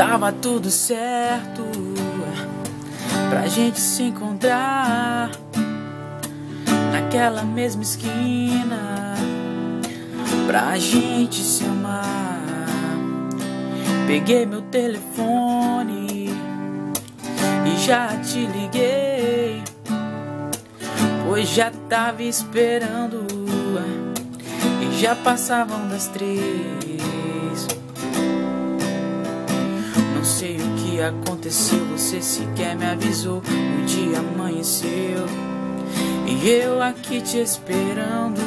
Tava tudo certo pra gente se encontrar naquela mesma esquina, pra gente se amar. Peguei meu telefone e já te liguei, pois já tava esperando e já passavam das 3. Não sei o que aconteceu, você sequer me avisou. O dia amanheceu e eu aqui te esperando.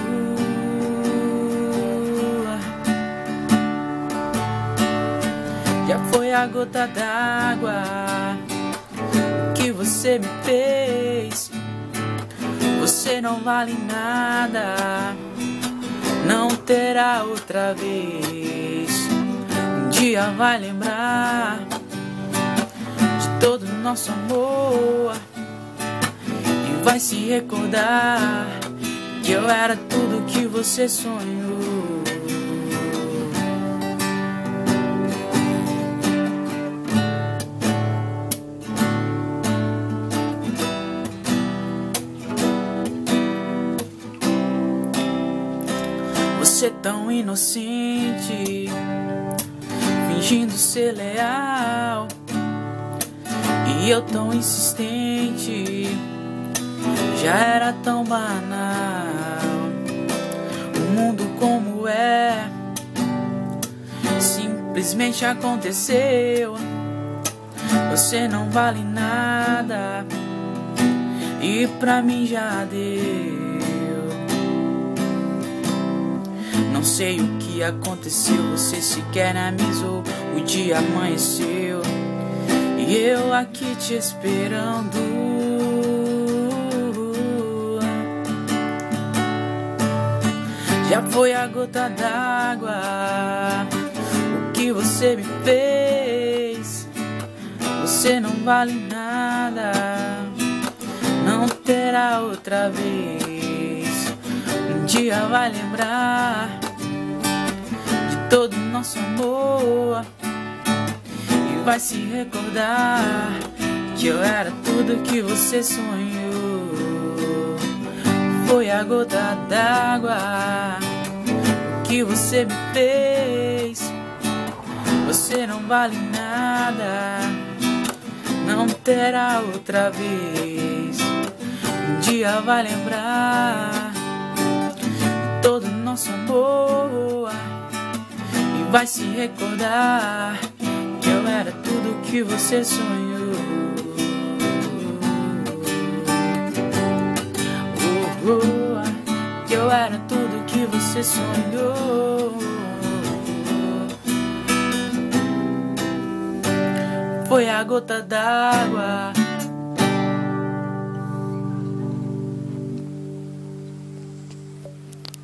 Já foi a gota d'água que você me fez. Você não vale nada, não terá outra vez. Um dia vai lembrar de todo o nosso amor e vai se recordar que eu era tudo que você sonhou. Você tão inocente, fingindo ser leal, e eu tão insistente, já era tão banal. O mundo como é, simplesmente aconteceu. Você não vale nada e pra mim já deu. Não sei o que aconteceu, você sequer me avisou. O dia amanheceu e eu aqui te esperando. Já foi a gota d'água o que você me fez. Você não vale nada, não terá outra vez. Um dia vai lembrar de todo o nosso amor e vai se recordar que eu era tudo que você sonhou. Foi a gota d'água que você me fez. Você não vale nada, não terá outra vez. Um dia vai lembrar todo o nosso amor e vai se recordar que eu era tudo que você sonhou. Que eu era tudo que você sonhou. Foi a gota d'água